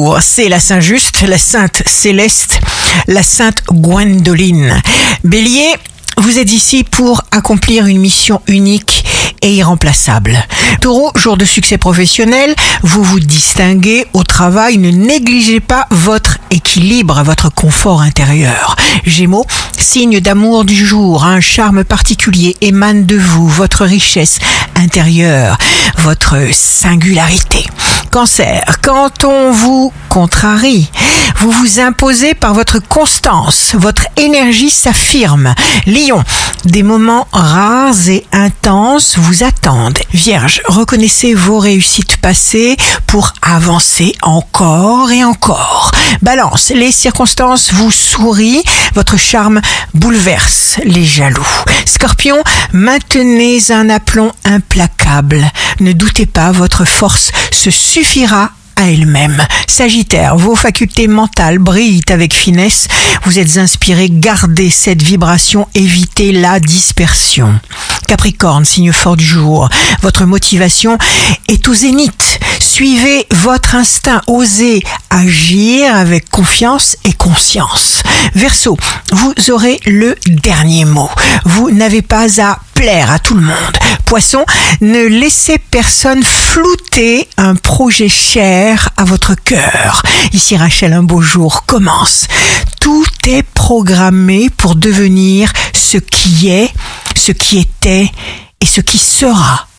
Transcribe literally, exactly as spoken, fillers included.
jour, c'est la Saint-Just, la Sainte Céleste, la Sainte Gwendoline. Bélier, vous êtes ici pour accomplir une mission unique et irremplaçable. Taureau, jour de succès professionnel, vous vous distinguez au travail, ne négligez pas votre équilibre, votre confort intérieur. Gémeaux, signe d'amour du jour, un charme particulier émane de vous, votre richesse intérieure, votre singularité. Cancer, quand on vous contrarie, vous vous imposez par votre constance, votre énergie s'affirme. Lion, des moments rares et intenses vous attendent. Vierge, reconnaissez vos réussites passées pour avancer encore et encore. Balance, les circonstances vous sourient, votre charme bouleverse les jaloux. Scorpion, maintenez un aplomb implacable. Ne doutez pas, votre force se suffira à elle-même. Sagittaire, vos facultés mentales brillent avec finesse. Vous êtes inspiré, gardez cette vibration, évitez la dispersion. Capricorne, signe fort du jour, votre motivation est au zénith. Suivez votre instinct, osez agir avec confiance et conscience. Verseau, vous aurez le dernier mot. Vous n'avez pas à plaire à tout le monde. Poisson, ne laissez personne flouter un projet cher à votre cœur. Ici Rachel, un beau jour commence. Tout est programmé pour devenir ce qui est, ce qui était et ce qui sera.